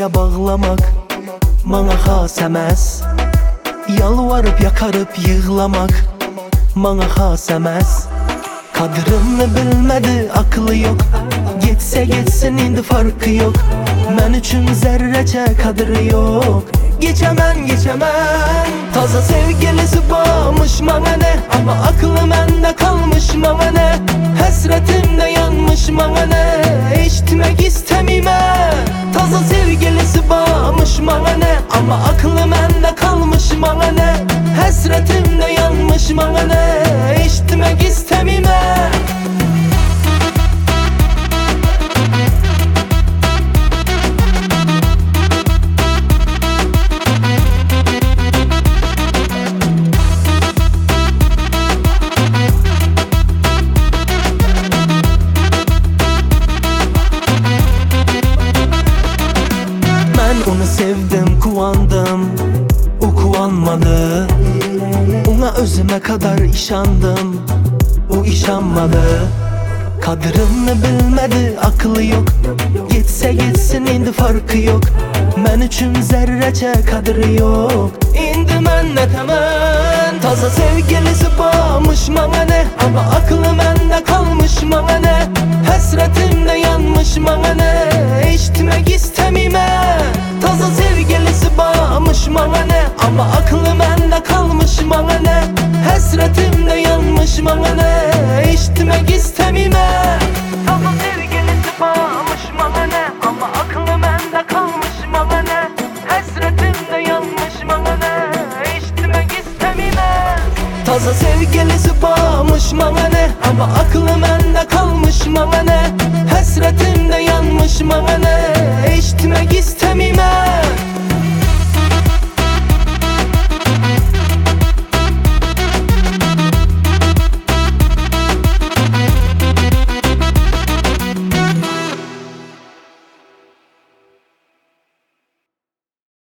sevgiye bağlamak bana has eməz. Yalvarıp yakarıp yığlamak bana has eməz. Kadrını bilmedi, aklı yok. Gitse gitsin, indi farkı yok. Mən üçün zərrəcə kadri yok. Geçemem geçemem. Taza sevgilisi bağmış bana ne, ama aklı mende kalmış bana ne. Həsrətimdə yanmış bana ne, eşitmek istemime. Taza sevgilisi bağmış bana ne, ama aklı mende kalmış bana ne. Həsrətimdə yanmış bana ne, eşitmek istemime. Onu sevdim, kuvandım, o kuvanmadı. Ona özüme kadar işandım, o işanmadı. Kadrını bilmedi, aklı yok. Gitse gitsin, indi farkı yok. Mən üçün zərrəcə kadri yok. İndi mən nə təmən. Taza sevgilisi bağmış bana ne, ama aklı məndə kalmış bana ne. Həsrətimdə yanmış bana ne, eşitmek istemime. Taza sevgilisi bağmış bana ne, ama aklı mende kalmış bana ne. Həsrətimdə yanmış bana ne, eşitmek istemime. Taza sevgilisi bağmış bana ne, ama aklı mende kalmış bana ne. Həsrətimdə yanmış bana ne, eşitmek istemime. Taza sevgilisi bağmış bana ne, ama aklı mende kalmış bana ne. Həsrətimdə yanmış bana ne, eşitmek istemime.